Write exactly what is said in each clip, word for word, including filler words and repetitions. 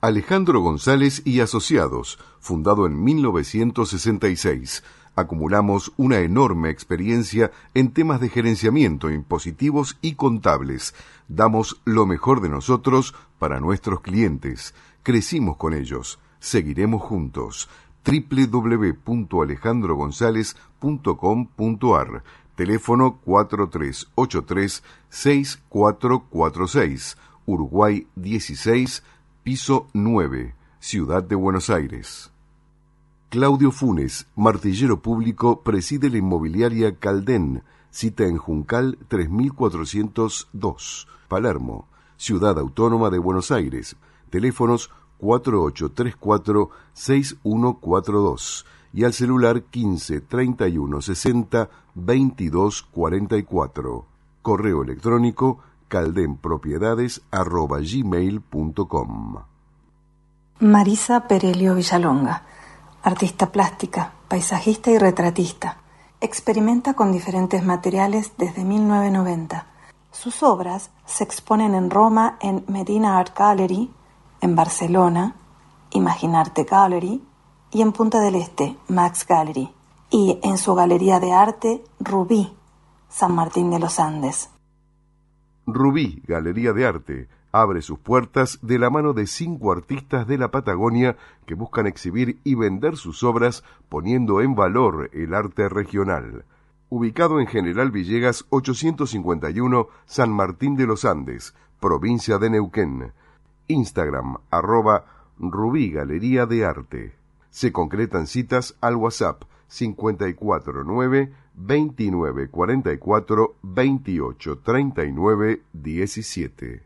Alejandro González y Asociados, fundado en mil novecientos sesenta y seis. Acumulamos una enorme experiencia en temas de gerenciamiento, impositivos y contables. Damos lo mejor de nosotros para nuestros clientes. Crecimos con ellos. Seguiremos juntos. doble u doble u doble u punto alejandro gonzález punto com punto a r. Teléfono cuatro tres ocho tres seis cuatro cuatro seis. Uruguay dieciséis, piso nueve, Ciudad de Buenos Aires. Claudio Funes, martillero público, preside la inmobiliaria Caldén, cita en Juncal tres mil cuatrocientos dos, Palermo, Ciudad Autónoma de Buenos Aires. Teléfonos cuatro ocho tres cuatro seis uno cuatro dos y al celular quince treinta y uno sesenta veintidós cuarenta y cuatro. Correo electrónico caldenpropiedades arroba gmail punto com. Marisa Perelio Villalonga, artista plástica, paisajista y retratista. Experimenta con diferentes materiales desde mil novecientos noventa. Sus obras se exponen en Roma en Medina Art Gallery, en Barcelona, Imaginarte Gallery, y en Punta del Este, Max Gallery, y en su galería de arte Rubí, San Martín de los Andes. Rubí, Galería de Arte, abre sus puertas de la mano de cinco artistas de la Patagonia que buscan exhibir y vender sus obras poniendo en valor el arte regional. Ubicado en General Villegas ochocientos cincuenta y uno, San Martín de los Andes, provincia de Neuquén. Instagram, arroba Rubí Galería de Arte. Se concretan citas al WhatsApp cincuenta y cuatro nueve veintinueve cuarenta y cuatro veintiocho treinta y nueve diecisiete.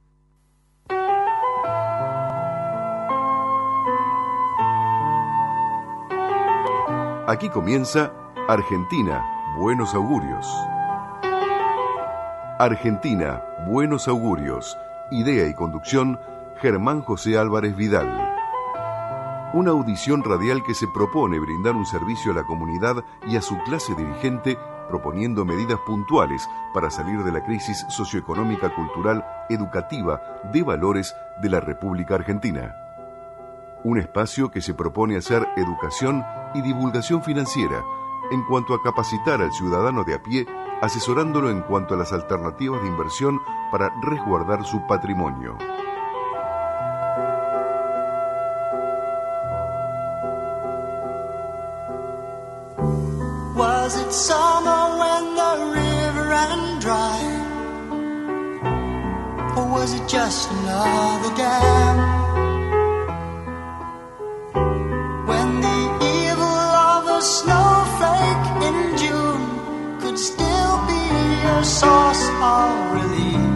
Aquí comienza Argentina, Buenos Augurios. Argentina, Buenos Augurios. Idea y conducción, Germán José Álvarez Vidal. Una audición radial que se propone brindar un servicio a la comunidad y a su clase dirigente, proponiendo medidas puntuales para salir de la crisis socioeconómica, cultural, educativa, de valores de la República Argentina. Un espacio que se propone hacer educación y divulgación financiera en cuanto a capacitar al ciudadano de a pie, asesorándolo en cuanto a las alternativas de inversión para resguardar su patrimonio. Was it summer when the river ran dry? Or was it just another dam? When the evil of a snowflake in June could still be a source of relief.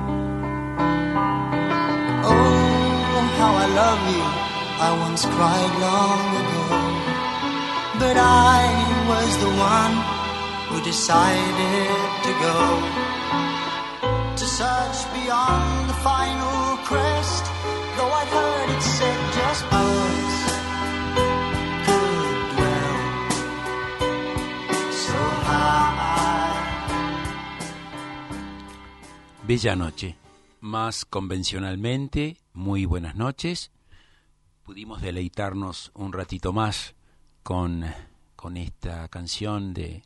Oh, how I love you, I once cried long ago. But I was the one who decided to go to search beyond the final crest, though I'd heard it said just birds could dwell so high. Bella noche. Más convencionalmente, muy buenas noches. Pudimos deleitarnos un ratito más Con, con esta canción de,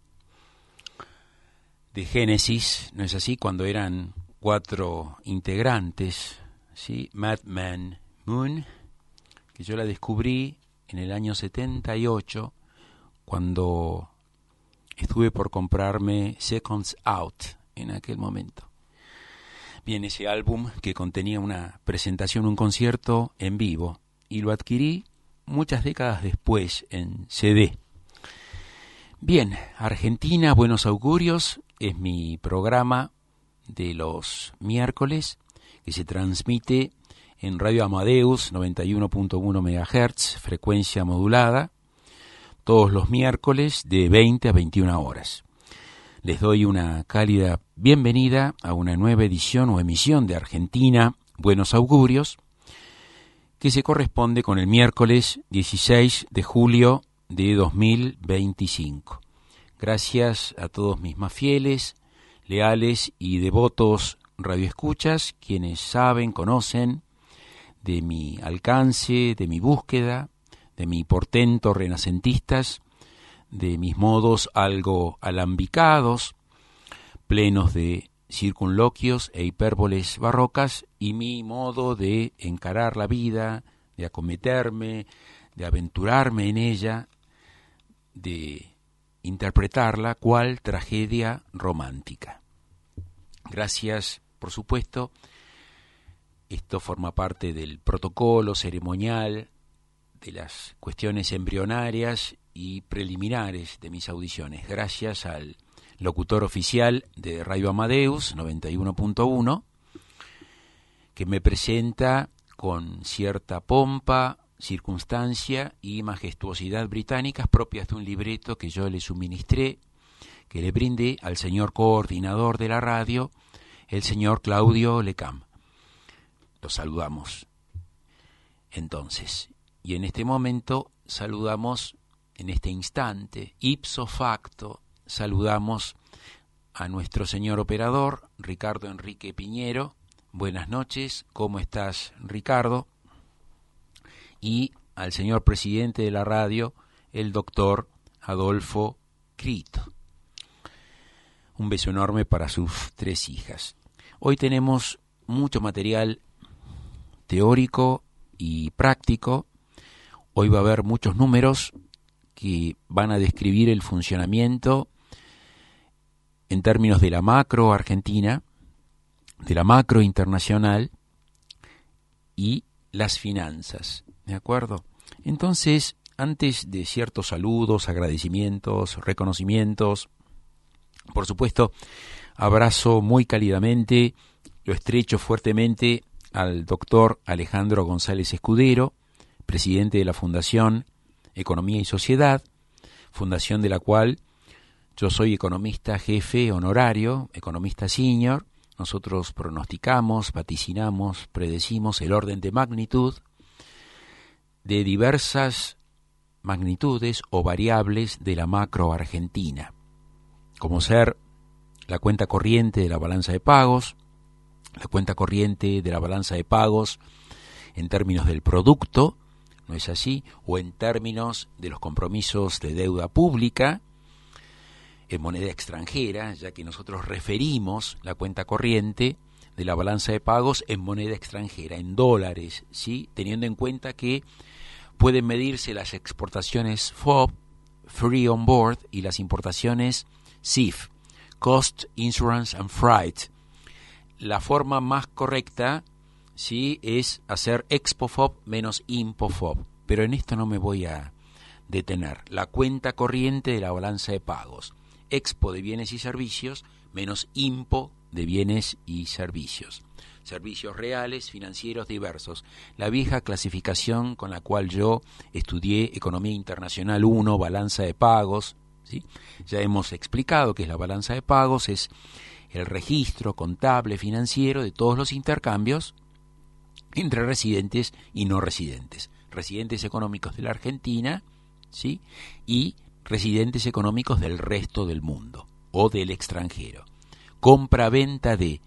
de Génesis, ¿no es así? Cuando eran cuatro integrantes, ¿sí? Madman Moon, que yo la descubrí en el año setenta y ocho, cuando estuve por comprarme Seconds Out en aquel momento. Bien, ese álbum que contenía una presentación, un concierto en vivo, y lo adquirí muchas décadas después en C D. Bien, Argentina, Buenos Augurios es mi programa de los miércoles que se transmite en Radio Amadeus noventa y uno punto uno megahertz, frecuencia modulada, todos los miércoles de veinte a veintiuna horas. Les doy una cálida bienvenida a una nueva edición o emisión de Argentina, Buenos Augurios, que se corresponde con el miércoles dieciséis de julio de dos mil veinticinco. Gracias a todos mis más fieles, leales y devotos radioescuchas, quienes saben, conocen de mi alcance, de mi búsqueda, de mi portento renacentistas, de mis modos algo alambicados, plenos de circunloquios e hipérboles barrocas, y mi modo de encarar la vida, de acometerme, de aventurarme en ella, de interpretarla cual tragedia romántica. Gracias, por supuesto. Esto forma parte del protocolo ceremonial, de las cuestiones embrionarias y preliminares de mis audiciones. Gracias al locutor oficial de Radio Amadeus noventa y uno punto uno, que me presenta con cierta pompa, circunstancia y majestuosidad británicas propias de un libreto que yo le suministré, que le brindé al señor coordinador de la radio, el señor Claudio Lecam. Lo saludamos. Entonces, y en este momento saludamos, en este instante, ipso facto, saludamos a nuestro señor operador, Ricardo Enrique Piñero. Buenas noches, ¿cómo estás, Ricardo? Y al señor presidente de la radio, el doctor Adolfo Crito. Un beso enorme para sus tres hijas. Hoy tenemos mucho material teórico y práctico. Hoy va a haber muchos números que van a describir el funcionamiento en términos de la macro argentina, de la macro internacional y las finanzas, ¿de acuerdo? Entonces, antes de ciertos saludos, agradecimientos, reconocimientos, por supuesto, abrazo muy cálidamente, lo estrecho fuertemente al doctor Alejandro González Escudero, presidente de la Fundación Economía y Sociedad, fundación de la cual yo soy economista jefe honorario, economista senior. Nosotros pronosticamos, vaticinamos, predecimos el orden de magnitud de diversas magnitudes o variables de la macro argentina, como ser la cuenta corriente de la balanza de pagos, la cuenta corriente de la balanza de pagos en términos del producto, ¿no es así? O en términos de los compromisos de deuda pública en moneda extranjera, ya que nosotros referimos la cuenta corriente de la balanza de pagos en moneda extranjera, en dólares, ¿sí? Teniendo en cuenta que pueden medirse las exportaciones F O B, Free on Board, y las importaciones C I F, Cost, Insurance and Freight. La forma más correcta, ¿sí?, es hacer Expo F O B menos Impo F O B, pero en esto no me voy a detener. La cuenta corriente de la balanza de pagos, Expo de bienes y servicios menos Impo de bienes y servicios. Servicios reales, financieros diversos. La vieja clasificación con la cual yo estudié Economía Internacional uno, balanza de pagos, ¿sí? Ya hemos explicado que es la balanza de pagos, es el registro contable financiero de todos los intercambios entre residentes y no residentes. Residentes económicos de la Argentina, ¿sí?, y residentes económicos del resto del mundo o del extranjero. Compra-venta de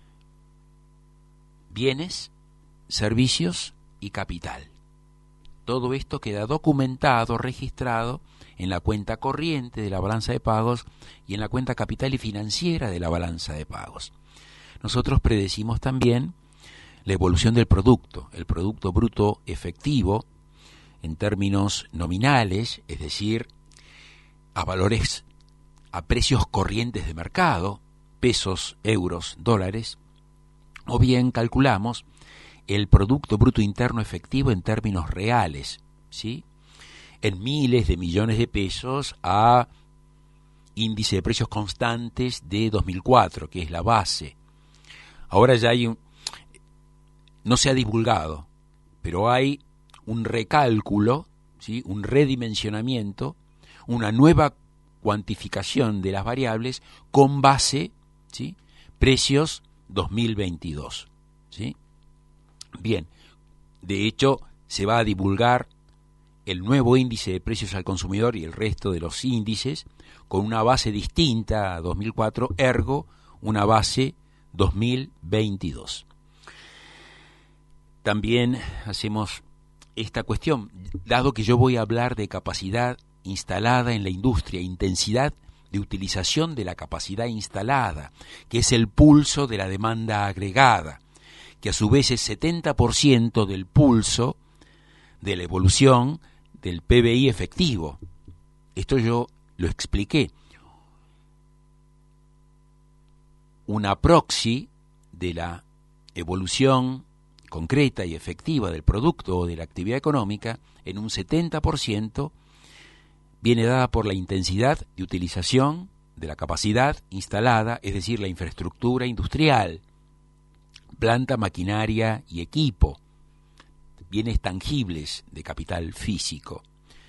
bienes, servicios y capital. Todo esto queda documentado, registrado en la cuenta corriente de la balanza de pagos y en la cuenta capital y financiera de la balanza de pagos. Nosotros predecimos también la evolución del producto, el producto bruto efectivo en términos nominales, es decir, a valores, a precios corrientes de mercado, pesos, euros, dólares, o bien calculamos el Producto Bruto Interno Efectivo en términos reales, ¿sí?, en miles de millones de pesos a índice de precios constantes de dos mil cuatro, que es la base. Ahora ya hay un, no se ha divulgado, pero hay un recálculo, ¿sí?, un redimensionamiento, una nueva cuantificación de las variables con base, ¿sí?, precios dos mil veintidós, ¿sí? Bien, de hecho se va a divulgar el nuevo índice de precios al consumidor y el resto de los índices con una base distinta a dos mil cuatro, ergo una base dos mil veintidós. también hacemos esta cuestión, dado que yo voy a hablar de capacidad instalada en la industria, intensidad de utilización de la capacidad instalada, que es el pulso de la demanda agregada, que a su vez es setenta por ciento del pulso de la evolución del P B I efectivo. Esto yo lo expliqué. Una proxy de la evolución concreta y efectiva del producto o de la actividad económica en un setenta por ciento viene dada por la intensidad de utilización de la capacidad instalada, es decir, la infraestructura industrial, planta, maquinaria y equipo, bienes tangibles de capital físico.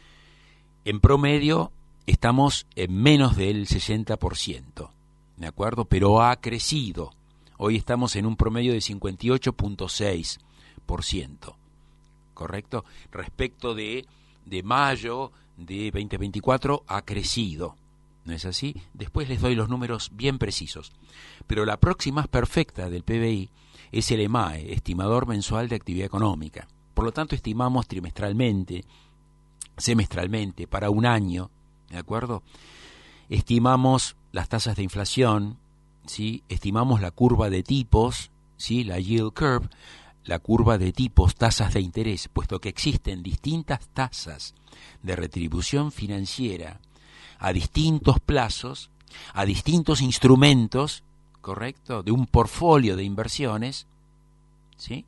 En promedio estamos en menos del sesenta por ciento, ¿de acuerdo? Pero ha crecido. Hoy estamos en un promedio de cincuenta y ocho punto seis por ciento, ¿correcto? Respecto de, de mayo de veinte veinticuatro ha crecido, ¿no es así? Después les doy los números bien precisos. Pero la proxy más perfecta del P B I es el E M A E, Estimador Mensual de Actividad Económica. Por lo tanto, estimamos trimestralmente, semestralmente, para un año, ¿de acuerdo? Estimamos las tasas de inflación, ¿sí? Estimamos la curva de tipos, ¿sí? La yield curve, la curva de tipos, tasas de interés, puesto que existen distintas tasas de retribución financiera a distintos plazos, a distintos instrumentos, ¿correcto?, de un portfolio de inversiones, ¿sí?,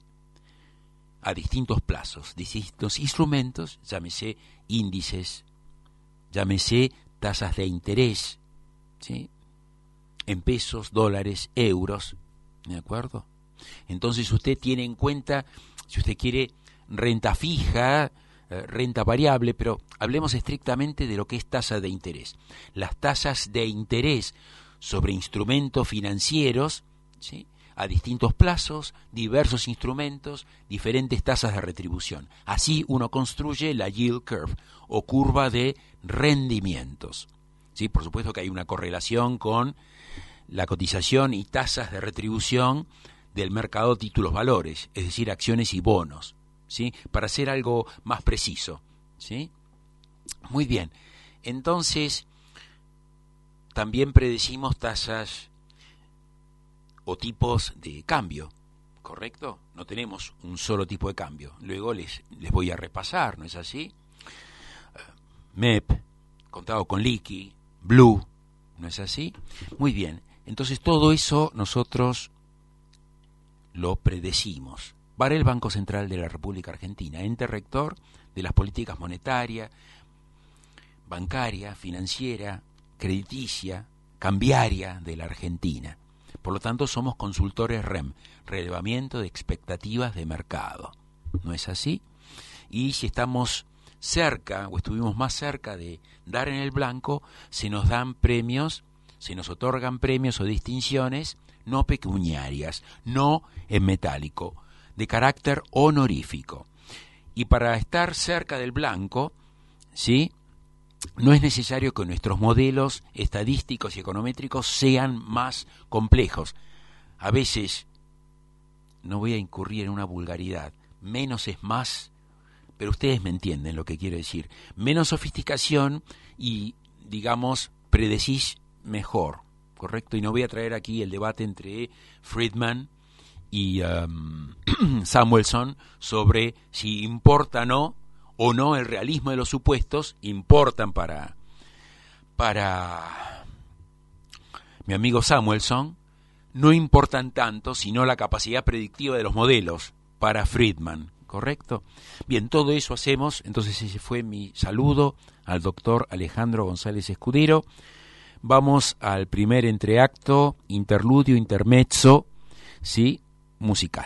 a distintos plazos, distintos instrumentos, llámese índices, llámese tasas de interés, ¿sí?, en pesos, dólares, euros, ¿de acuerdo? Entonces usted tiene en cuenta, si usted quiere, renta fija, eh, renta variable, pero hablemos estrictamente de lo que es tasa de interés. Las tasas de interés sobre instrumentos financieros, ¿sí?, a distintos plazos, diversos instrumentos, diferentes tasas de retribución. Así uno construye la yield curve o curva de rendimientos. ¿Sí? Por supuesto que hay una correlación con la cotización y tasas de retribución del mercado títulos-valores, es decir, acciones y bonos, ¿sí?, para hacer algo más preciso, ¿sí? Muy bien. Entonces, también predecimos tasas o tipos de cambio, ¿correcto? No tenemos un solo tipo de cambio. Luego les, les voy a repasar, ¿no es así? M E P, contado con liqui, Blue, ¿no es así? Muy bien. Entonces todo eso nosotros lo predecimos. Para el Banco Central de la República Argentina, ente rector de las políticas monetaria, bancaria, financiera, crediticia, cambiaria de la Argentina. Por lo tanto, somos consultores R E M, relevamiento de expectativas de mercado. ¿No es así? Y si estamos cerca, o estuvimos más cerca de dar en el blanco, se nos dan premios, se nos otorgan premios o distinciones no pecuniarias, no en metálico, de carácter honorífico. Y para estar cerca del blanco, ¿sí?, no es necesario que nuestros modelos estadísticos y econométricos sean más complejos. A veces, no voy a incurrir en una vulgaridad, menos es más, pero ustedes me entienden lo que quiero decir. Menos sofisticación y, digamos, predecís mejor, ¿correcto? Y no voy a traer aquí el debate entre Friedman y um, Samuelson sobre si importa no o no el realismo de los supuestos. Importan para, para mi amigo Samuelson, no importan tanto sino la capacidad predictiva de los modelos para Friedman, ¿correcto? Bien, todo eso hacemos. Entonces ese fue mi saludo al doctor Alejandro González Escudero. Vamos al primer entreacto, interludio, intermezzo, ¿sí?, musical.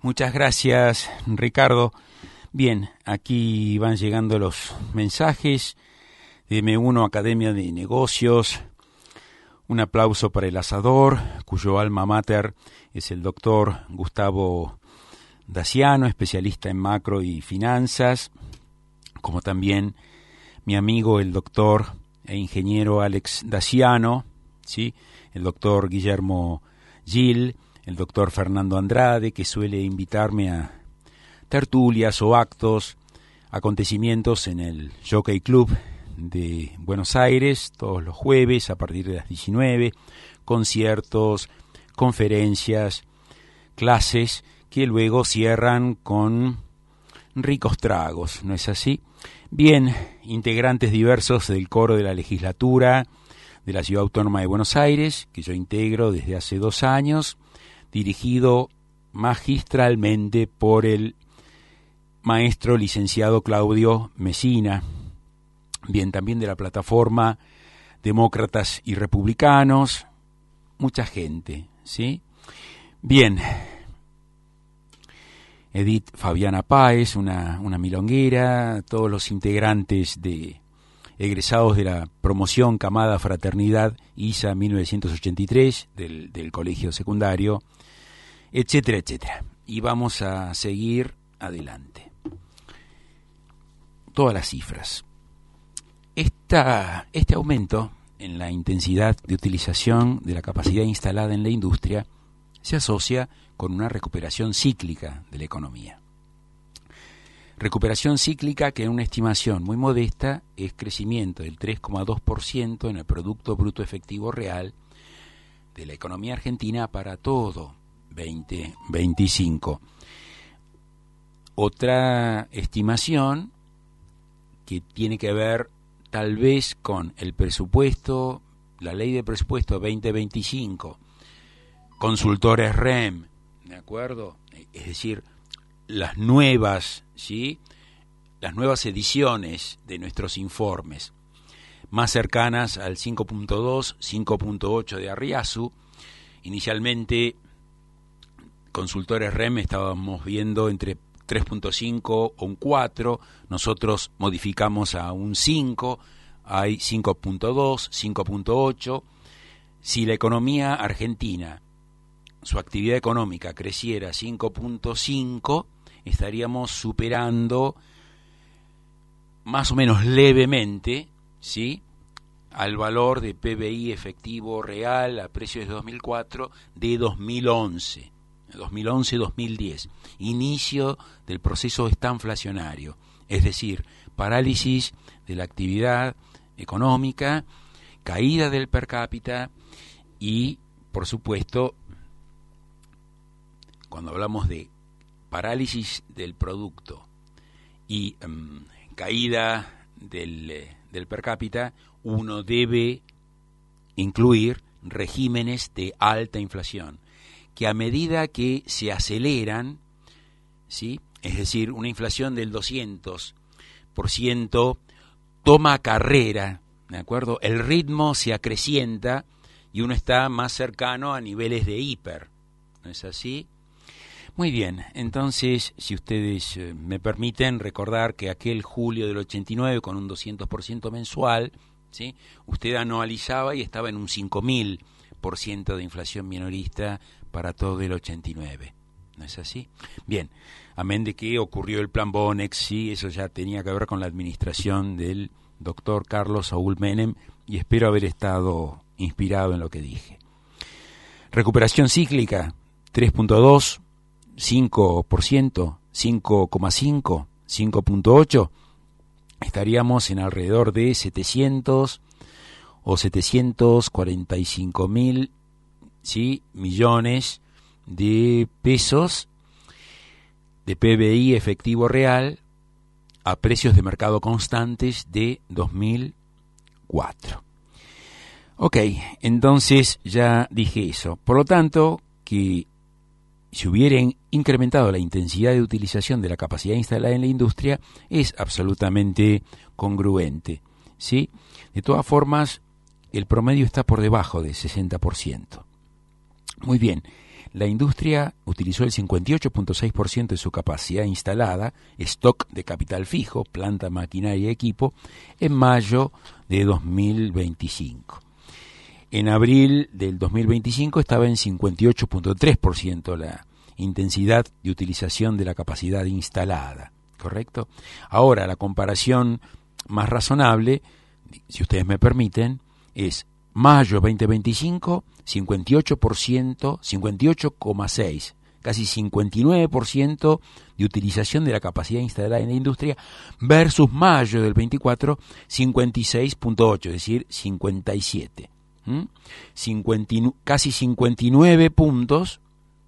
Muchas gracias, Ricardo. Bien, aquí van llegando los mensajes de M uno Academia de Negocios. Un aplauso para el asador, cuyo alma mater es el doctor Gustavo Daciano, especialista en macro y finanzas, como también mi amigo el doctor e ingeniero Alex Daciano, ¿sí? El doctor Guillermo Gil, el doctor Fernando Andrade, que suele invitarme a tertulias o actos, acontecimientos en el Jockey Club de Buenos Aires, todos los jueves a partir de las diecinueve, conciertos, conferencias, clases, que luego cierran con ricos tragos, ¿no es así? Bien, integrantes diversos del coro de la legislatura de la Ciudad Autónoma de Buenos Aires, que yo integro desde hace dos años, dirigido magistralmente por el maestro licenciado Claudio Messina. Bien, también de la plataforma Demócratas y Republicanos, mucha gente, ¿sí? Bien, Edith Fabiana Páez, una, una milonguera, todos los integrantes de egresados de la promoción Camada Fraternidad I S A mil novecientos ochenta y tres del, del colegio secundario, etcétera, etcétera. Y vamos a seguir adelante. Todas las cifras. Esta, este aumento en la intensidad de utilización de la capacidad instalada en la industria se asocia con una recuperación cíclica de la economía. Recuperación cíclica que en una estimación muy modesta es crecimiento del tres coma dos por ciento en el Producto Bruto Efectivo Real de la economía argentina para todo veinte veinticinco. Otra estimación que tiene que ver tal vez con el presupuesto, la ley de presupuesto veinte veinticinco, consultores R E M, ¿de acuerdo? Es decir, las nuevas, ¿sí? Las nuevas ediciones de nuestros informes, más cercanas al cinco punto dos, cinco punto ocho de Arriazu. Inicialmente, consultores R E M estábamos viendo entre tres punto cinco o un cuatro, nosotros modificamos a un cinco, hay cinco punto dos, cinco punto ocho. Si la economía argentina, su actividad económica creciera cinco punto cinco, estaríamos superando más o menos levemente, ¿sí?, al valor de P B I efectivo real a precios de dos mil cuatro de dos mil once. dos mil once dos mil diez, inicio del proceso estanflacionario, es decir, parálisis de la actividad económica, caída del per cápita y, por supuesto, cuando hablamos de parálisis del producto y um, caída del, del per cápita, uno debe incluir regímenes de alta inflación, que a medida que se aceleran, ¿sí?, es decir, una inflación del doscientos por ciento toma carrera, ¿de acuerdo? El ritmo se acrecienta y uno está más cercano a niveles de hiper, ¿no es así? Muy bien, entonces, si ustedes eh, me permiten recordar que aquel julio del ochenta y nueve, con un doscientos por ciento mensual, ¿sí?, usted anualizaba y estaba en un cinco mil por ciento de inflación minorista para todo el ochenta y nueve, ¿no es así? Bien, amén de que ocurrió el plan Bonex, sí, eso ya tenía que ver con la administración del doctor Carlos Saúl Menem, y espero haber estado inspirado en lo que dije. Recuperación cíclica, tres punto dos, cinco por ciento, cinco coma cinco, cinco punto ocho, estaríamos en alrededor de setecientos o setecientos cuarenta y cinco mil, ¿sí?, millones de pesos de P B I efectivo real a precios de mercado constantes de dos mil cuatro. Ok, entonces ya dije eso. Por lo tanto, que si hubieran incrementado la intensidad de utilización de la capacidad instalada en la industria, es absolutamente congruente, ¿sí? De todas formas, el promedio está por debajo del sesenta por ciento. Muy bien, La industria utilizó el cincuenta y ocho punto seis por ciento de su capacidad instalada, stock de capital fijo, planta, maquinaria y equipo, en mayo de dos mil veinticinco. En abril del dos mil veinticinco estaba en cincuenta y ocho punto tres por ciento la intensidad de utilización de la capacidad instalada, ¿correcto? Ahora, la comparación más razonable, si ustedes me permiten, es mayo veinte veinticinco, cincuenta y ocho por ciento, cincuenta y ocho coma seis por ciento, casi cincuenta y nueve por ciento de utilización de la capacidad instalada en la industria, versus mayo del veinticuatro, cincuenta y seis punto ocho por ciento, es decir, cincuenta y siete. ¿Mm? cincuenta, casi cincuenta y nueve puntos,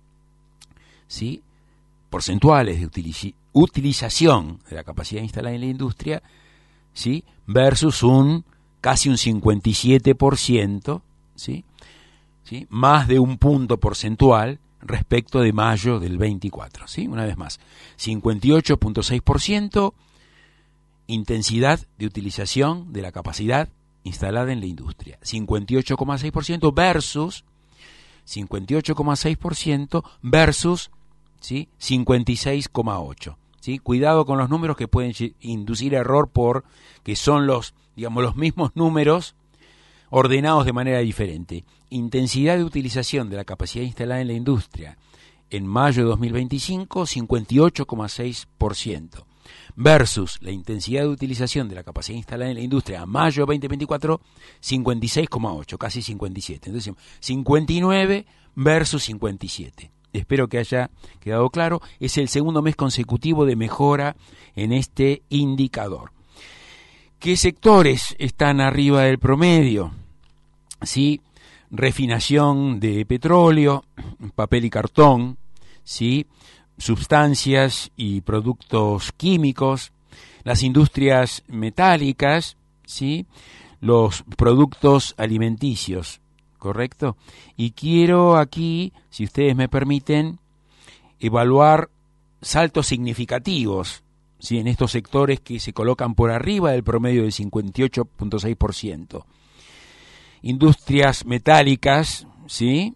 ¿sí?, porcentuales de utilici- utilización de la capacidad instalada en la industria, ¿sí?, versus un casi un cincuenta y siete por ciento, ¿sí?, ¿sí?, más de un punto porcentual respecto de mayo del veinticuatro, ¿sí? Una vez más, cincuenta y ocho punto seis por ciento intensidad de utilización de la capacidad instalada en la industria, cincuenta y ocho coma seis por ciento versus cincuenta y ocho coma seis por ciento versus, ¿sí?, cincuenta y seis coma ocho por ciento. ¿Sí? Cuidado con los números que pueden inducir error por que son los, digamos, los mismos números ordenados de manera diferente. Intensidad de utilización de la capacidad instalada en la industria en mayo de dos mil veinticinco, cincuenta y ocho coma seis por ciento, versus la intensidad de utilización de la capacidad instalada en la industria a mayo de veinte veinticuatro, cincuenta y seis coma ocho, casi cincuenta y siete. Entonces, cincuenta y nueve versus cincuenta y siete. Espero que haya quedado claro. Es el segundo mes consecutivo de mejora en este indicador. ¿Qué sectores están arriba del promedio? ¿Sí? Refinación de petróleo, papel y cartón, ¿sí?, sustancias y productos químicos, las industrias metálicas, ¿sí?, los productos alimenticios, ¿correcto? Y quiero aquí, si ustedes me permiten, evaluar saltos significativos, ¿sí?, en estos sectores que se colocan por arriba del promedio del cincuenta y ocho punto seis por ciento. Industrias metálicas, ¿sí?,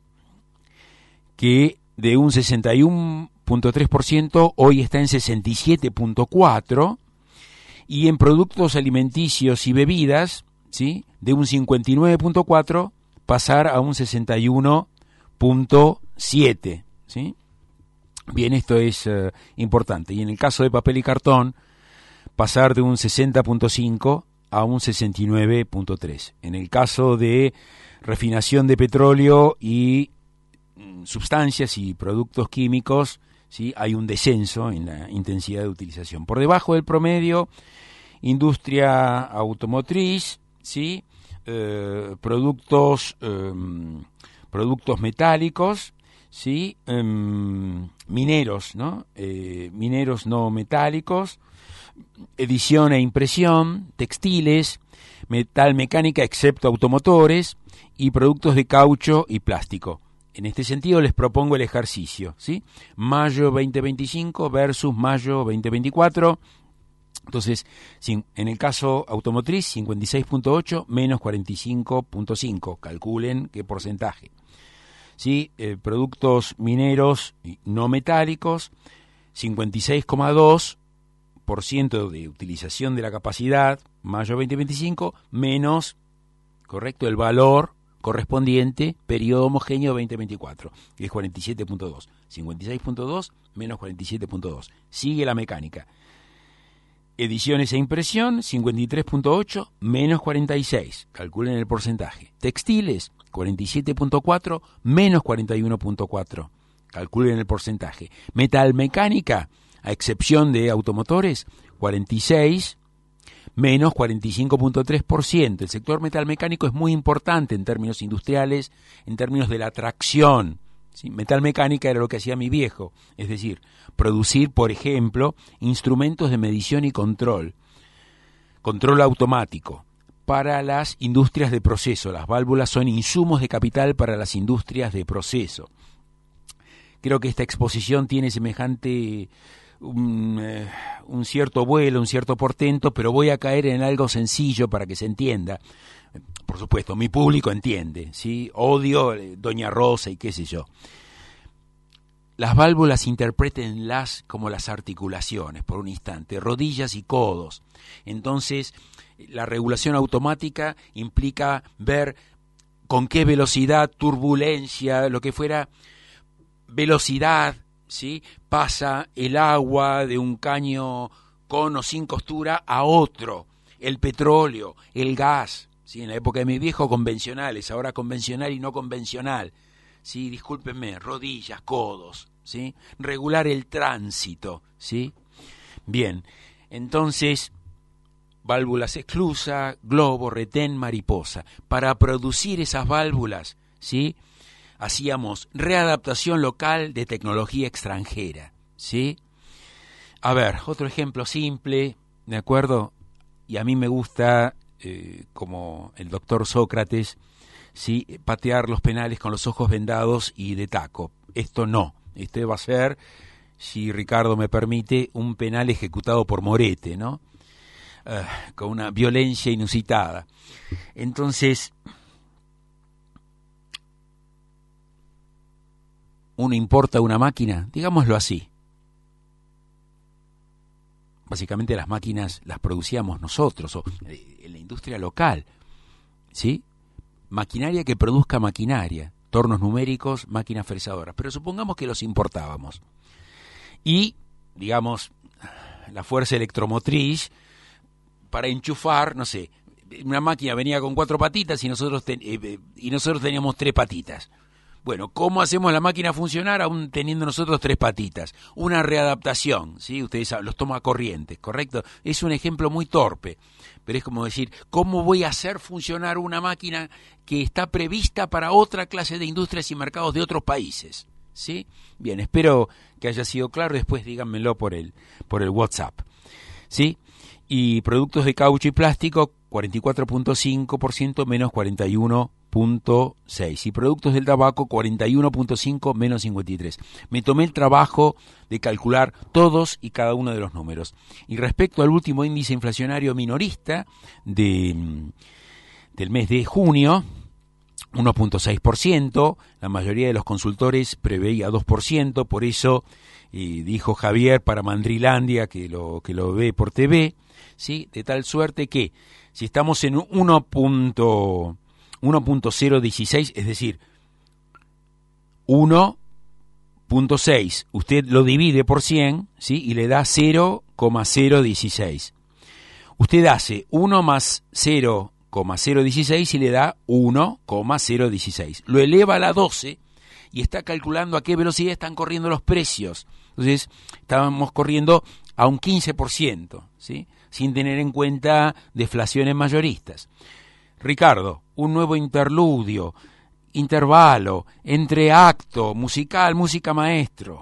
que de un sesenta y uno punto tres por ciento hoy está en sesenta y siete punto cuatro por ciento, y en productos alimenticios y bebidas, ¿sí?, de un cincuenta y nueve punto cuatro por ciento pasar a un sesenta y uno punto siete por ciento, ¿sí? Bien, esto es uh, importante. Y en el caso de papel y cartón, pasar de un sesenta punto cinco por ciento a un sesenta y nueve punto tres por ciento. En el caso de refinación de petróleo y mm, sustancias y productos químicos, ¿sí?, hay un descenso en la intensidad de utilización. Por debajo del promedio, industria automotriz, ¿sí?, eh, productos, eh, productos metálicos, ¿sí?, eh, mineros, ¿no? Eh, mineros no metálicos, edición e impresión, textiles, metal mecánica excepto automotores y productos de caucho y plástico. En este sentido les propongo el ejercicio, ¿sí? Mayo veinte veinticinco versus mayo veinte veinticuatro. Entonces, en el caso automotriz, cincuenta y seis punto ocho menos cuarenta y cinco punto cinco. Calculen qué porcentaje. ¿Sí? Eh, productos mineros no metálicos, cincuenta y seis coma dos por ciento de utilización de la capacidad, mayo veinte veinticinco, menos, correcto, el valor correspondiente, periodo homogéneo veinte veinticuatro, que es cuarenta y siete punto dos. cincuenta y seis punto dos menos cuarenta y siete punto dos. Sigue la mecánica. Ediciones e impresión, cincuenta y tres punto ocho menos cuarenta y seis. Calculen el porcentaje. Textiles, cuarenta y siete punto cuatro menos cuarenta y uno punto cuatro. Calculen el porcentaje. Metal mecánica, a excepción de automotores, cuarenta y seis menos cuarenta y cinco punto tres por ciento. El sector metal mecánico es muy importante en términos industriales, en términos de la tracción. ¿Sí? Metal mecánica era lo que hacía mi viejo, es decir, producir, por ejemplo, instrumentos de medición y control, control automático, para las industrias de proceso. Las válvulas son insumos de capital para las industrias de proceso. Creo que esta exposición tiene semejante un, eh, un cierto vuelo, un cierto portento, pero voy a caer en algo sencillo para que se entienda. Por supuesto, mi público entiende, ¿sí? Odio eh, Doña Rosa y qué sé yo. las válvulas interprétenlas como las articulaciones, por un instante, rodillas y codos. Entonces, la regulación automática implica ver con qué velocidad, turbulencia, lo que fuera, velocidad, ¿sí?, pasa el agua de un caño con o sin costura a otro, el petróleo, el gas, ¿sí?, en la época de mi viejo convencionales, ahora convencional y no convencional, ¿sí?, discúlpenme, rodillas, codos, ¿sí?, regular el tránsito, ¿sí? Bien, entonces, válvulas esclusa, globo, retén, mariposa. Para producir esas válvulas, ¿sí?, hacíamos readaptación local de tecnología extranjera, ¿sí? A ver, otro ejemplo simple, ¿de acuerdo? Y a mí me gusta, eh, como el doctor Sócrates, ¿sí?, patear los penales con los ojos vendados y de taco. Esto no, este va a ser, si Ricardo me permite, un penal ejecutado por Morete, ¿no? Uh, con una violencia inusitada. Entonces, ¿uno importa una máquina? Digámoslo así. Básicamente las máquinas las producíamos nosotros, o en la industria local, ¿sí? Maquinaria que produzca maquinaria, tornos numéricos, máquinas fresadoras, pero supongamos que los importábamos. Y, digamos, la fuerza electromotriz, para enchufar, no sé, una máquina venía con cuatro patitas y nosotros, ten, eh, y nosotros teníamos tres patitas. Bueno, ¿cómo hacemos la máquina funcionar aún teniendo nosotros tres patitas? Una readaptación, ¿sí? Ustedes saben, los toma corrientes, ¿correcto? Es un ejemplo muy torpe, pero es como decir, ¿cómo voy a hacer funcionar una máquina que está prevista para otra clase de industrias y mercados de otros países? ¿Sí? Bien, espero que haya sido claro, después díganmelo por el, por el WhatsApp, ¿sí? Y productos de caucho y plástico, cuarenta y cuatro punto cinco por ciento menos cuarenta y uno punto seis. Y productos del tabaco, cuarenta y uno punto cinco menos cincuenta y tres. Me tomé el trabajo de calcular todos y cada uno de los números. Y respecto al último índice inflacionario minorista de, del mes de junio, uno punto seis por ciento, la mayoría de los consultores preveía dos por ciento, por eso eh, dijo Javier para Mandrilandia, que lo, que lo ve por T V, ¿sí?, de tal suerte que si estamos en uno punto cero dieciséis, es decir, uno punto seis, usted lo divide por cien, ¿sí?, y le da cero coma cero dieciséis. Usted hace uno más cero coma cero dieciséis y le da uno coma cero dieciséis. Lo eleva a la doce y está calculando a qué velocidad están corriendo los precios. Entonces, estábamos corriendo a un quince por ciento, ¿sí?, sin tener en cuenta deflaciones mayoristas. Ricardo, un nuevo interludio, intervalo, entreacto, musical, música maestro.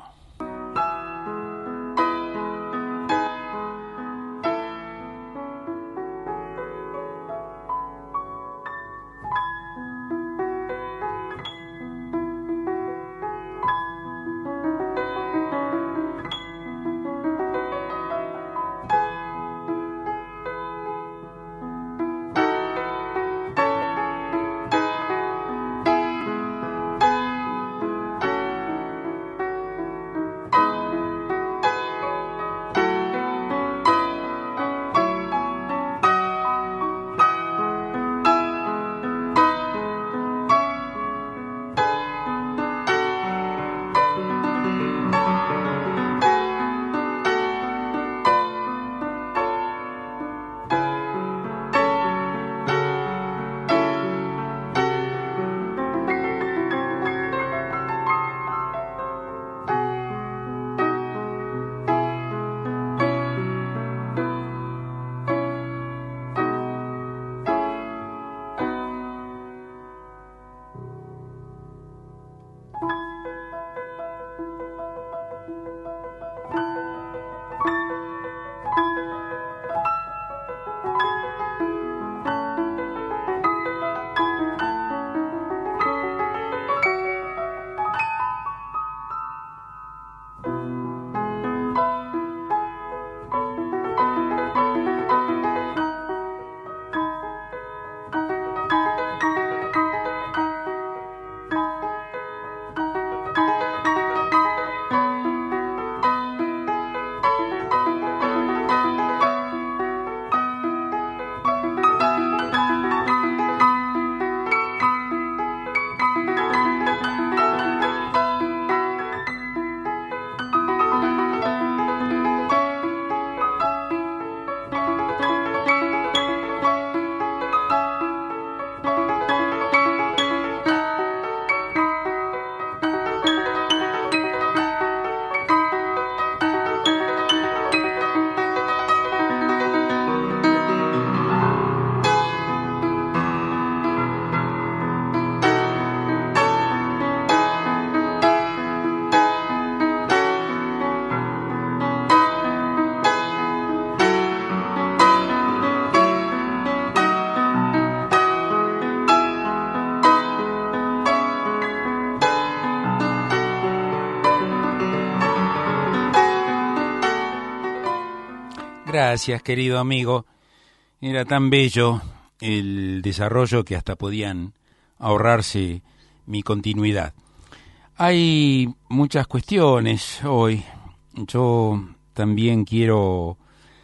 Gracias, querido amigo. Era tan bello el desarrollo que hasta podían ahorrarse mi continuidad. Hay muchas cuestiones hoy. Yo también quiero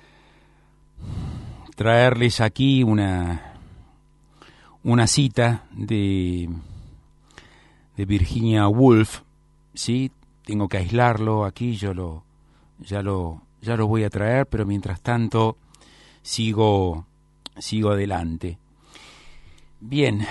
traerles aquí una, una cita de, de Virginia Woolf, ¿sí? Tengo que aislarlo aquí, yo lo, ya lo, ya lo voy a traer, pero mientras tanto sigo, sigo adelante. Bien,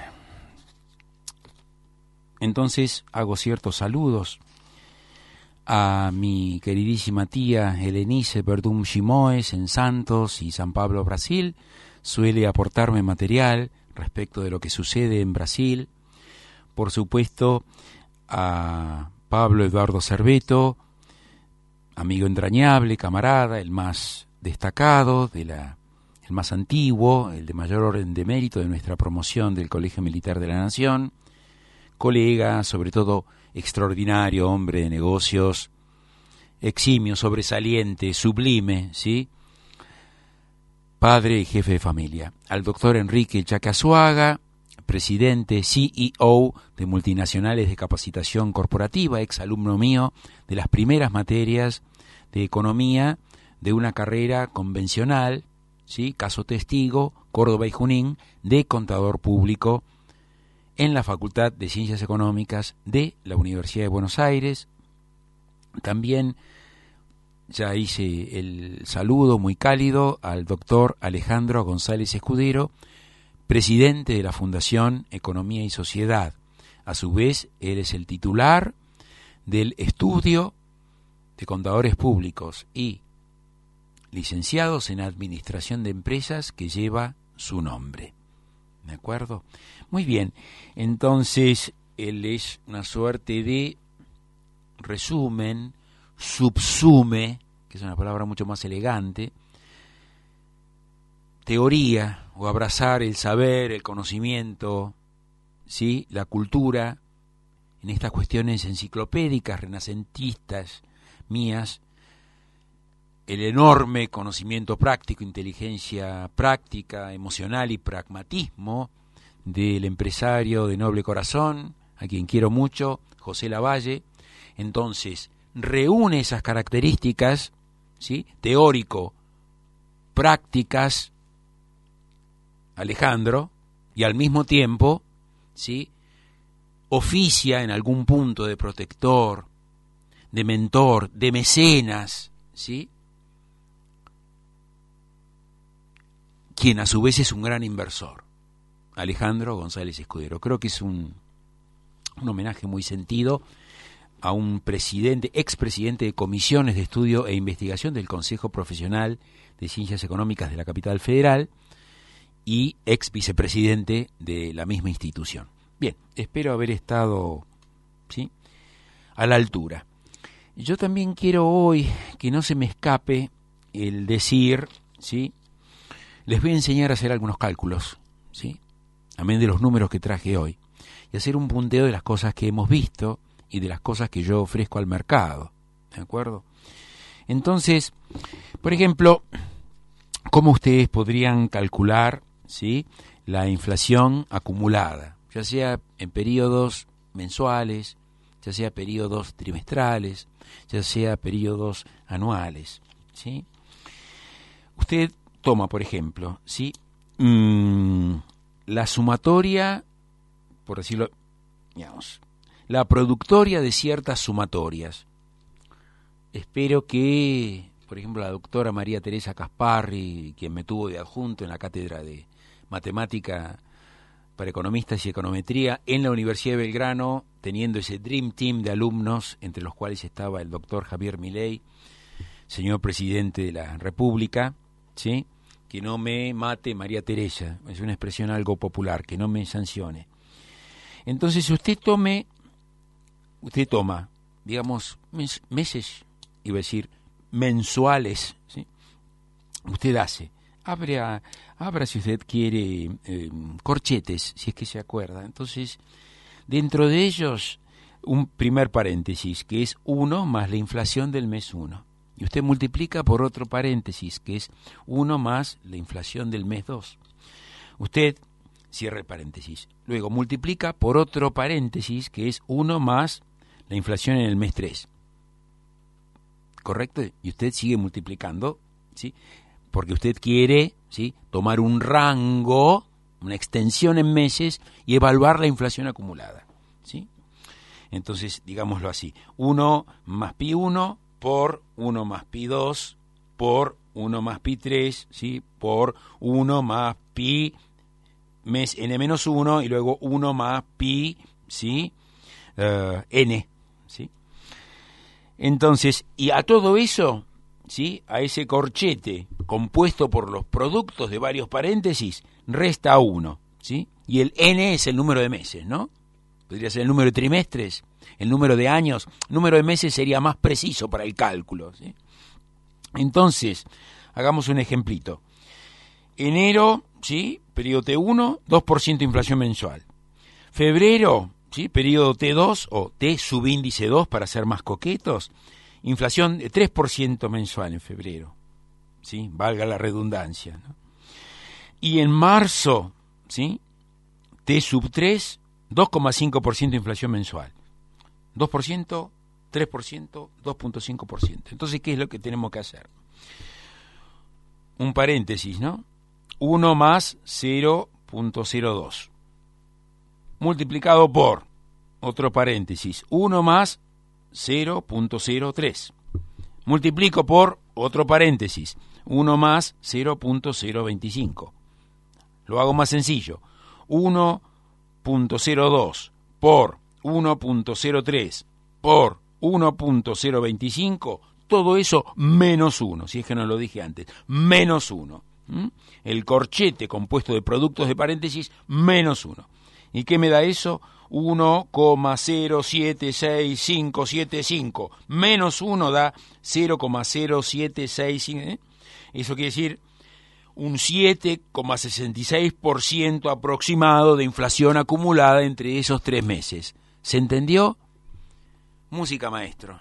entonces hago ciertos saludos a mi queridísima tía Helenice Verdum Chimoes en Santos y San Pablo, Brasil. Suele aportarme material respecto de lo que sucede en Brasil. Por supuesto, a Pablo Eduardo Cerveto, amigo entrañable, camarada, el más destacado, de la, el más antiguo, el de mayor orden de mérito de nuestra promoción del Colegio Militar de la Nación, colega, sobre todo extraordinario, hombre de negocios, eximio, sobresaliente, sublime, ¿sí? Padre y jefe de familia. Al doctor Enrique Chacazuaga, presidente, C E O de multinacionales de capacitación corporativa, ex alumno mío de las primeras materias de economía de una carrera convencional, ¿sí? Caso testigo, Córdoba y Junín, de contador público en la Facultad de Ciencias Económicas de la Universidad de Buenos Aires. También ya hice el saludo muy cálido al doctor Alejandro González Escudero, presidente de la Fundación Economía y Sociedad. A su vez, él es el titular del estudio de contadores públicos y licenciados en Administración de Empresas que lleva su nombre. ¿De acuerdo? Muy bien, entonces él es una suerte de resumen, subsume, que es una palabra mucho más elegante, teoría o abrazar el saber, el conocimiento, ¿sí? La cultura, en estas cuestiones enciclopédicas, renacentistas, mías, el enorme conocimiento práctico, inteligencia práctica, emocional y pragmatismo del empresario de noble corazón, a quien quiero mucho, José Lavalle. Entonces, reúne esas características, ¿sí? Teórico, prácticas, Alejandro, y al mismo tiempo, ¿sí? Oficia en algún punto de protector, de mentor, de mecenas, ¿sí? Quien a su vez es un gran inversor, Alejandro González Escudero. Creo que es un, un homenaje muy sentido a un presidente, expresidente de comisiones de estudio e investigación del Consejo Profesional de Ciencias Económicas de la Capital Federal y ex vicepresidente de la misma institución. Bien, espero haber estado, ¿sí?, a la altura. Yo también quiero hoy que no se me escape el decir, ¿sí?, les voy a enseñar a hacer algunos cálculos, ¿sí?, amén de los números que traje hoy, y hacer un punteo de las cosas que hemos visto y de las cosas que yo ofrezco al mercado, ¿de acuerdo? Entonces, por ejemplo, ¿cómo ustedes podrían calcular, ¿sí?, la inflación acumulada, ya sea en periodos mensuales, ya sea periodos trimestrales, ya sea periodos anuales, ¿sí? Usted toma, por ejemplo, ¿sí?, mm, la sumatoria, por decirlo, digamos, la productoria de ciertas sumatorias. Espero que, por ejemplo, la doctora María Teresa Casparri, quien me tuvo de adjunto en la cátedra de Matemática para Economistas y Econometría en la Universidad de Belgrano, teniendo ese Dream Team de alumnos, entre los cuales estaba el doctor Javier Milei, señor presidente de la República, ¿sí?, que no me mate María Teresa, es una expresión algo popular, que no me sancione. Entonces, si usted tome, usted toma, digamos, mes, meses, iba a decir, mensuales, ¿sí?, usted hace, abra, abra si usted quiere, eh, corchetes, si es que se acuerda. Entonces, dentro de ellos, un primer paréntesis, que es uno más la inflación del mes uno, y usted multiplica por otro paréntesis, que es uno más la inflación del mes dos. Usted cierra el paréntesis, luego multiplica por otro paréntesis, que es uno más la inflación en el mes tres. ¿Correcto? Y usted sigue multiplicando, ¿sí? Porque usted quiere, ¿sí?, tomar un rango, una extensión en meses y evaluar la inflación acumulada, ¿sí? Entonces, digámoslo así, uno más pi uno por uno más pi dos por uno más pi tres, ¿sí?, por uno más pi mes n menos uno y luego uno más pi, ¿sí?, uh, n, ¿sí? Entonces, y a todo eso, ¿sí?, a ese corchete compuesto por los productos de varios paréntesis, resta uno, ¿sí? Y el n es el número de meses, ¿no? Podría ser el número de trimestres, el número de años, el número de meses sería más preciso para el cálculo, ¿sí? Entonces, hagamos un ejemplito. Enero, ¿sí?, periodo T uno, dos por ciento inflación mensual. Febrero, ¿sí?, periodo T dos o T subíndice dos para ser más coquetos, inflación de tres por ciento mensual en febrero, ¿sí?, valga la redundancia, ¿no? Y en marzo, ¿sí?, T sub tres, dos coma cinco por ciento inflación mensual. dos por ciento, tres por ciento, dos punto cinco por ciento. Entonces, ¿qué es lo que tenemos que hacer? Un paréntesis, ¿no? uno más cero punto cero dos. Multiplicado por, otro paréntesis, uno más cero punto cero tres. Multiplico por, otro paréntesis, uno más cero punto cero veinticinco. Lo hago más sencillo. uno punto cero dos por uno punto cero tres por uno punto cero veinticinco, todo eso menos uno, si es que no lo dije antes, menos uno. ¿Mm? El corchete compuesto de productos de paréntesis menos uno. ¿Y qué me da eso? uno coma cero siete seis cinco siete cinco. Menos uno da cero coma cero siete seis cinco. ¿eh? Eso quiere decir un siete coma sesenta y seis por ciento aproximado de inflación acumulada entre esos tres meses. ¿Se entendió? Música, maestro.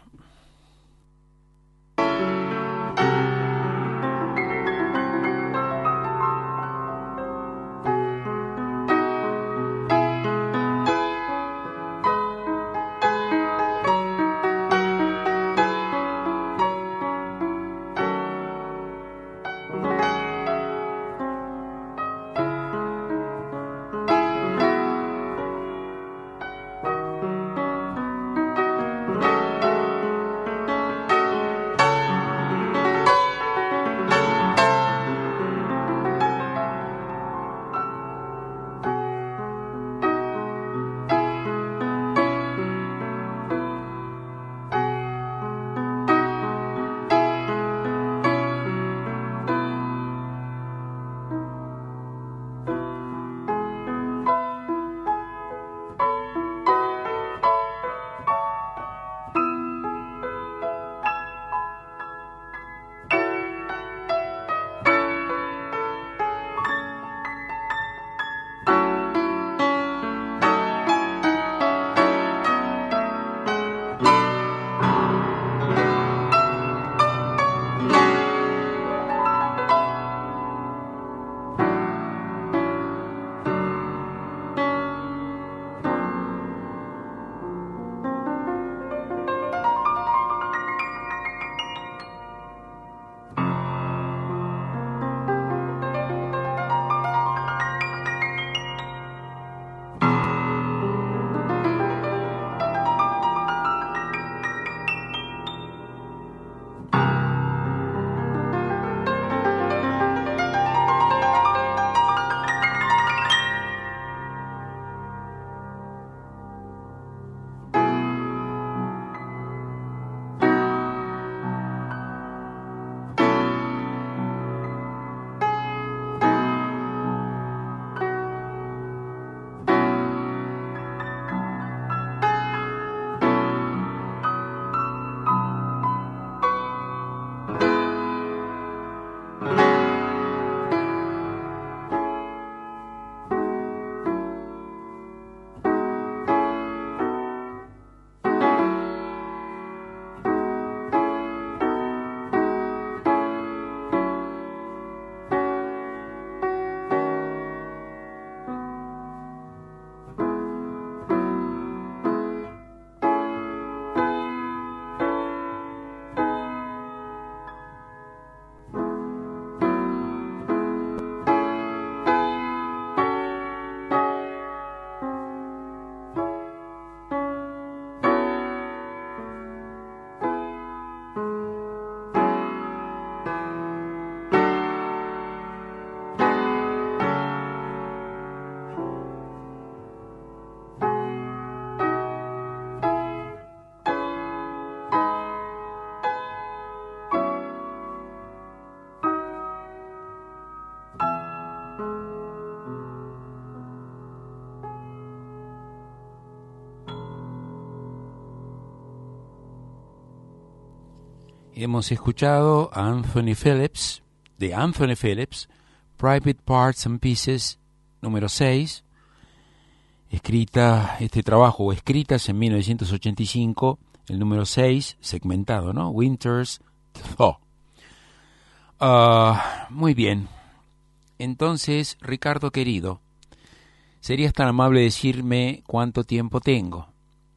hemos escuchado a Anthony Phillips, de Anthony Phillips, Private Parts and Pieces, número seis, escrita, este trabajo, o escritas en mil novecientos ochenta y cinco, el número seis, segmentado, ¿no? Winter's Thaw. Uh, muy bien. Entonces, Ricardo querido, ¿serías tan amable de decirme cuánto tiempo tengo?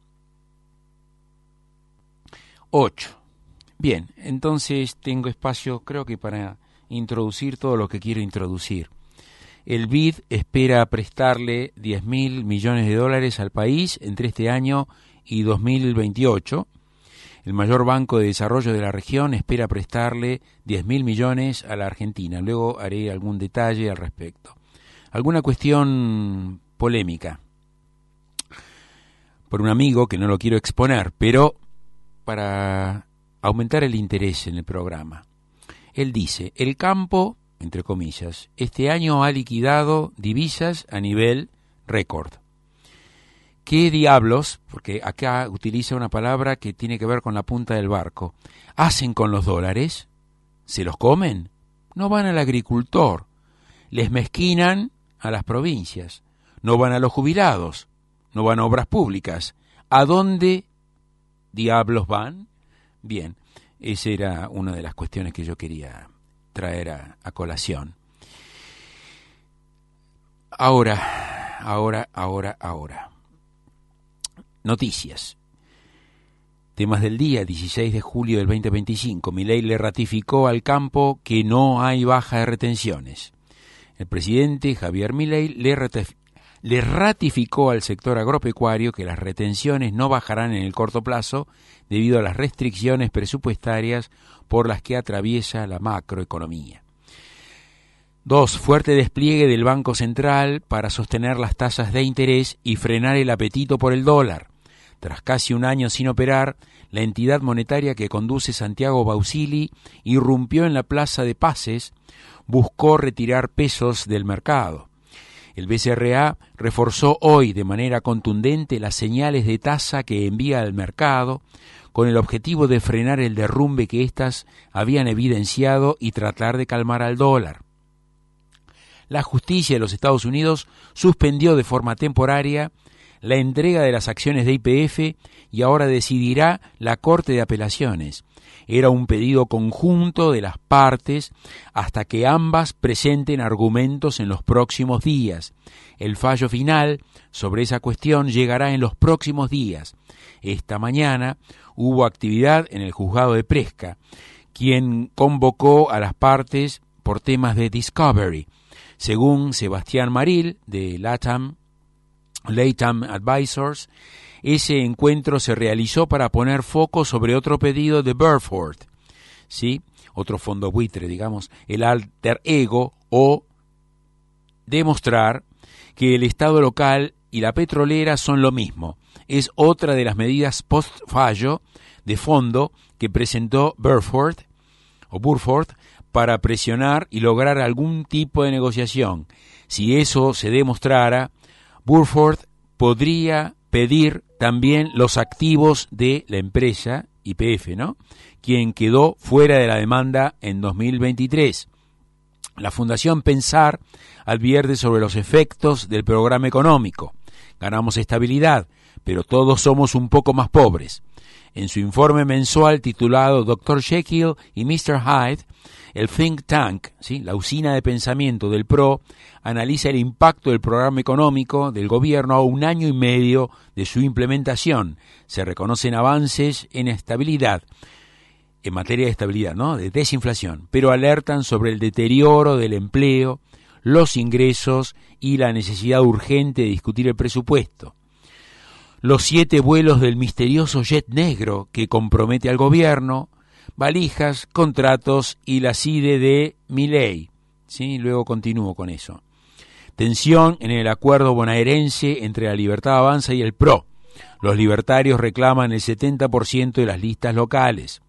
Ocho. Bien, entonces tengo espacio, creo que para introducir todo lo que quiero introducir. El B I D espera prestarle diez mil millones de dólares al país entre este año y dos mil veintiocho. El mayor banco de desarrollo de la región espera prestarle diez mil millones a la Argentina. Luego haré algún detalle al respecto. Alguna cuestión polémica por un amigo que no lo quiero exponer, pero para aumentar el interés en el programa. Él dice, el campo, entre comillas, este año ha liquidado divisas a nivel récord. ¿Qué diablos, porque acá utiliza una palabra que tiene que ver con la punta del barco, hacen con los dólares? ¿Se los comen? No van al agricultor, les mezquinan a las provincias, no van a los jubilados, no van a obras públicas. ¿A dónde diablos van? Bien, esa era una de las cuestiones que yo quería traer a, a colación. Ahora, ahora, ahora, ahora. Noticias. Temas del día, dieciséis de julio del veinte veinticinco. Milei le ratificó al campo que no hay baja de retenciones. El presidente Javier Milei le, ratif- le ratificó al sector agropecuario que las retenciones no bajarán en el corto plazo debido a las restricciones presupuestarias por las que atraviesa la macroeconomía. Dos, fuerte despliegue del Banco Central para sostener las tasas de interés y frenar el apetito por el dólar. Tras casi un año sin operar, la entidad monetaria que conduce Santiago Bausili irrumpió en la Plaza de Paces, buscó retirar pesos del mercado. El B C R A reforzó hoy de manera contundente las señales de tasa que envía al mercado, con el objetivo de frenar el derrumbe que éstas habían evidenciado y tratar de calmar al dólar. La justicia de los Estados Unidos suspendió de forma temporaria la entrega de las acciones de Y P F y ahora decidirá la Corte de Apelaciones. Era un pedido conjunto de las partes hasta que ambas presenten argumentos en los próximos días. El fallo final sobre esa cuestión llegará en los próximos días. Esta mañana hubo actividad en el juzgado de Presca, quien convocó a las partes por temas de Discovery. Según Sebastián Maril, de Latam, Latam Advisors, ese encuentro se realizó para poner foco sobre otro pedido de Burford, ¿sí? Otro fondo buitre, digamos, el alter ego, o demostrar que el Estado local y la petrolera son lo mismo. Es otra de las medidas post-fallo de fondo que presentó Burford, o Burford, para presionar y lograr algún tipo de negociación. Si eso se demostrara, Burford podría pedir también los activos de la empresa Y P F, ¿no?, quien quedó fuera de la demanda en dos mil veintitrés. La Fundación Pensar advierte sobre los efectos del programa económico. Ganamos estabilidad, pero todos somos un poco más pobres. En su informe mensual titulado doctor Jekyll y mister Hyde, el think tank, ¿sí?, la usina de pensamiento del P R O, analiza el impacto del programa económico del gobierno a un año y medio de su implementación. Se reconocen avances en estabilidad, en materia de estabilidad, ¿no?, de desinflación, pero alertan sobre el deterioro del empleo, los ingresos y la necesidad urgente de discutir el presupuesto. Los siete vuelos del misterioso jet negro que compromete al gobierno, valijas, contratos y la C I D E de Milei. ¿Sí? Luego continúo con eso. Tensión en el acuerdo bonaerense entre la Libertad Avanza y el P R O. Los libertarios reclaman el setenta por ciento de las listas locales.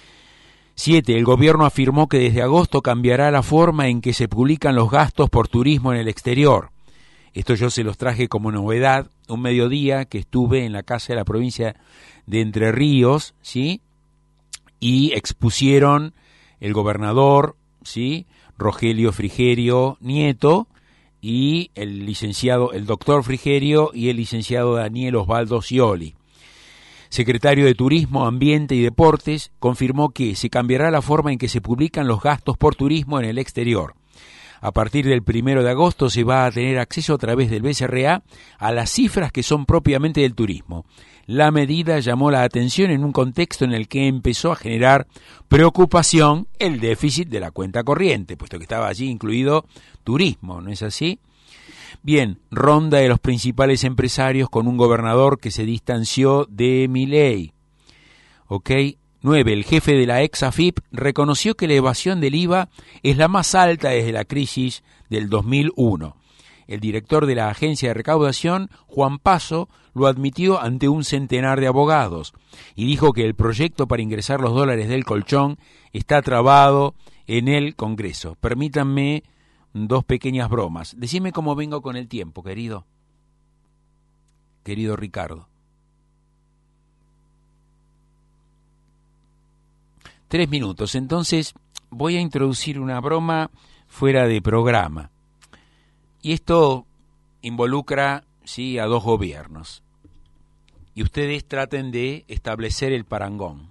Siete. El gobierno afirmó que desde agosto cambiará la forma en que se publican los gastos por turismo en el exterior. Esto yo se los traje como novedad un mediodía que estuve en la Casa de la Provincia de Entre Ríos, ¿sí?, y expusieron el gobernador, ¿sí?, Rogelio Frigerio Nieto, y el licenciado, el doctor Frigerio y el licenciado Daniel Osvaldo Scioli. Secretario de Turismo, Ambiente y Deportes, confirmó que se cambiará la forma en que se publican los gastos por turismo en el exterior. A partir del primero de agosto se va a tener acceso a través del B C R A a las cifras que son propiamente del turismo. La medida llamó la atención en un contexto en el que empezó a generar preocupación el déficit de la cuenta corriente, puesto que estaba allí incluido turismo, ¿no es así? Bien, ronda de los principales empresarios con un gobernador que se distanció de Milei. ¿Ok? nueve. El jefe de la ex A F I P reconoció que la evasión del I V A es la más alta desde la crisis del dos mil uno. El director de la agencia de recaudación, Juan Paso, lo admitió ante un centenar de abogados y dijo que el proyecto para ingresar los dólares del colchón está trabado en el Congreso. Permítanme dos pequeñas bromas. Decime cómo vengo con el tiempo, querido. Querido Ricardo. Tres minutos. Entonces voy a introducir una broma fuera de programa. Y esto involucra, sí, a dos gobiernos. Y ustedes traten de establecer el parangón.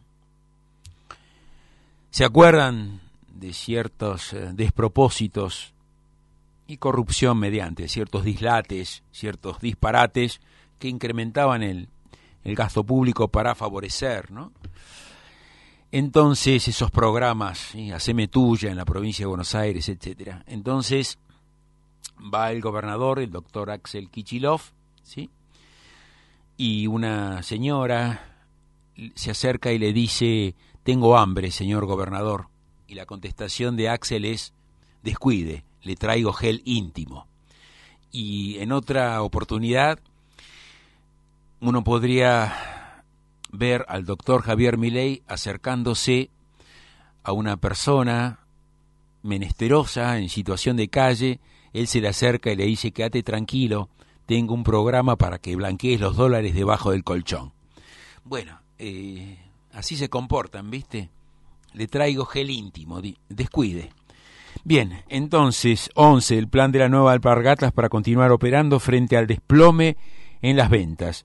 ¿Se acuerdan de ciertos eh, despropósitos y corrupción mediante ciertos dislates, ciertos disparates que incrementaban el, el gasto público para favorecer, ¿no? Entonces, esos programas, ¿sí?, Haceme Tuya en la provincia de Buenos Aires, etcétera. Entonces, va el gobernador, el doctor Axel Kicillof, ¿sí?, y una señora se acerca y le dice: tengo hambre, señor gobernador. Y la contestación de Axel es: descuide, le traigo gel íntimo. Y en otra oportunidad uno podría ver al doctor Javier Milei acercándose a una persona menesterosa en situación de calle. Él se le acerca y le dice: quédate tranquilo, tengo un programa para que blanquees los dólares debajo del colchón. Bueno, eh, así se comportan, ¿viste? Le traigo gel íntimo, descuide. Bien, entonces, once, el plan de la nueva Alpargatas para continuar operando frente al desplome en las ventas.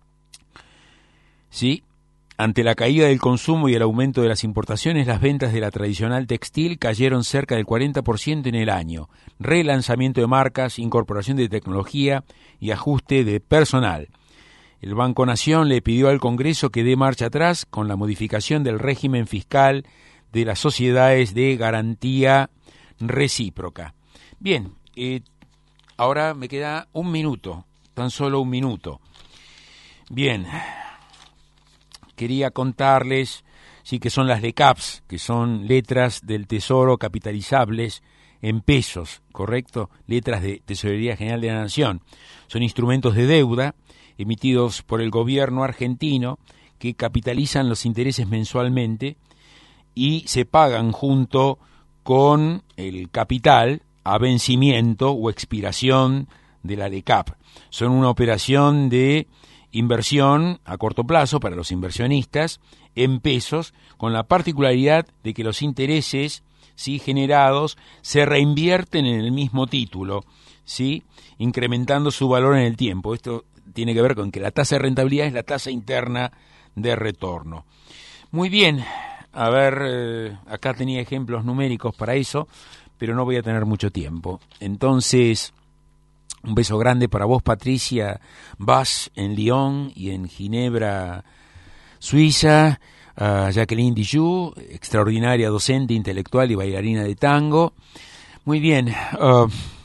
¿Sí? Ante la caída del consumo y el aumento de las importaciones, las ventas de la tradicional textil cayeron cerca del cuarenta por ciento en el año. Relanzamiento de marcas, incorporación de tecnología y ajuste de personal. El Banco Nación le pidió al Congreso que dé marcha atrás con la modificación del régimen fiscal de las sociedades de garantía recíproca. Bien, eh, ahora me queda un minuto, tan solo un minuto. Bien, quería contarles, sí, que son las LECAPs, que son letras del Tesoro capitalizables en pesos, ¿correcto? Letras de Tesorería General de la Nación. Son instrumentos de deuda emitidos por el gobierno argentino que capitalizan los intereses mensualmente y se pagan junto con el capital a vencimiento o expiración de la LECAP. Son una operación de inversión a corto plazo para los inversionistas en pesos, con la particularidad de que los intereses, ¿sí?, generados se reinvierten en el mismo título, ¿sí?, incrementando su valor en el tiempo. Esto tiene que ver con que la tasa de rentabilidad es la tasa interna de retorno. Muy bien, a ver, eh, acá tenía ejemplos numéricos para eso, pero no voy a tener mucho tiempo. Entonces, un beso grande para vos, Patricia Vaz, en Lyon y en Ginebra, Suiza. A Jacqueline Dijoux, extraordinaria docente, intelectual y bailarina de tango. Muy bien. Uh,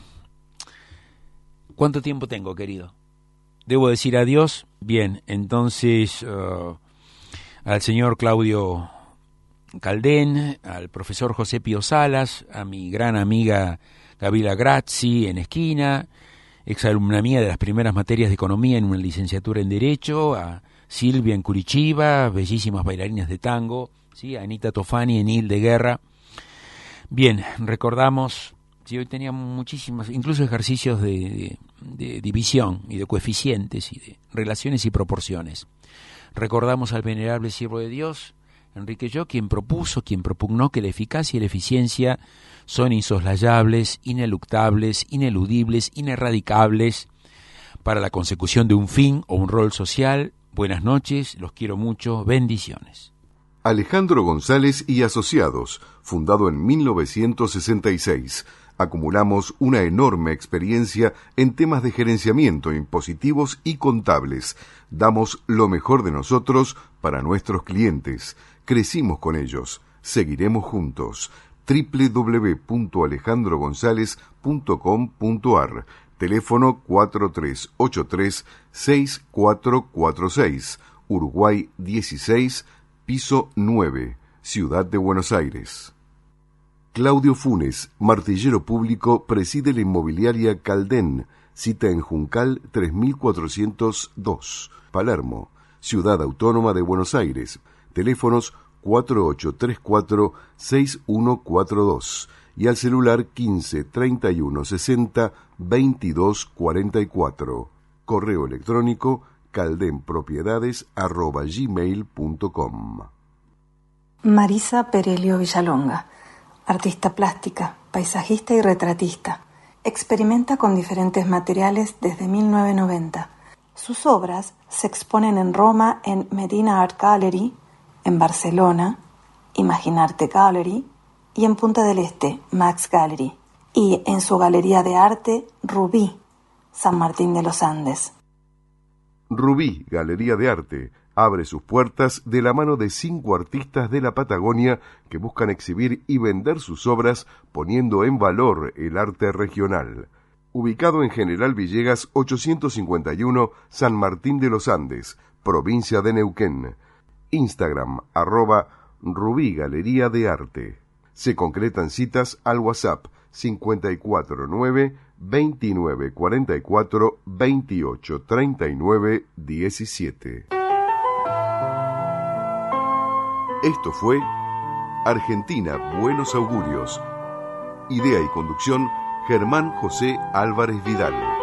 ¿Cuánto tiempo tengo, querido? ¿Debo decir adiós? Bien, entonces uh, al señor Claudio Caldén, al profesor José Pío Salas, a mi gran amiga Gabriela Grazzi en Esquina, exalumna mía de las primeras materias de economía en una licenciatura en Derecho, a Silvia en Curitiba, bellísimas bailarinas de tango, ¿sí?, a Anita Tofani en Il de Guerra. Bien, recordamos, sí, hoy tenía muchísimos, incluso ejercicios de, de, de división y de coeficientes y de relaciones y proporciones. Recordamos al venerable siervo de Dios, Enrique Yo, quien propuso, quien propugnó que la eficacia y la eficiencia son insoslayables, ineluctables, ineludibles, inerradicables para la consecución de un fin o un rol social. Buenas noches, los quiero mucho, bendiciones. Alejandro González y Asociados, fundado en mil novecientos sesenta y seis. Acumulamos una enorme experiencia en temas de gerenciamiento, impositivos y contables. Damos lo mejor de nosotros para nuestros clientes. Crecimos con ellos. Seguiremos juntos. doble u doble u doble u punto alejandro gonzález punto com punto a r. Teléfono cuatro tres ocho tres seis cuatro cuatro seis. Uruguay dieciséis, piso nueve, Ciudad de Buenos Aires. Claudio Funes, martillero público, preside la inmobiliaria Caldén, cita en Juncal tres mil cuatrocientos dos, Palermo, Ciudad Autónoma de Buenos Aires. Teléfonos cuatro ocho tres cuatro seis uno cuatro dos y al celular quince treinta y uno sesenta veintidós cuarenta y cuatro. Correo electrónico caldenpropiedades arroba gmail punto com. Marisa Perelio Villalonga, artista plástica, paisajista y retratista. Experimenta con diferentes materiales desde mil novecientos noventa. Sus obras se exponen en Roma en Medina Art Gallery, en Barcelona, Imaginarte Gallery, y en Punta del Este, Max Gallery, y en su galería de arte Rubí, San Martín de los Andes. Rubí, Galería de Arte, abre sus puertas de la mano de cinco artistas de la Patagonia que buscan exhibir y vender sus obras poniendo en valor el arte regional. Ubicado en General Villegas ochocientos cincuenta y uno, San Martín de los Andes, provincia de Neuquén. Instagram, arroba Rubí Galería de Arte. Se concretan citas al WhatsApp cincuenta y cuatro nueve veintinueve cuarenta y cuatro veintiocho treinta y nueve diecisiete. Esto fue Argentina Buenos Augurios. Idea y conducción Germán José Álvarez Vidal.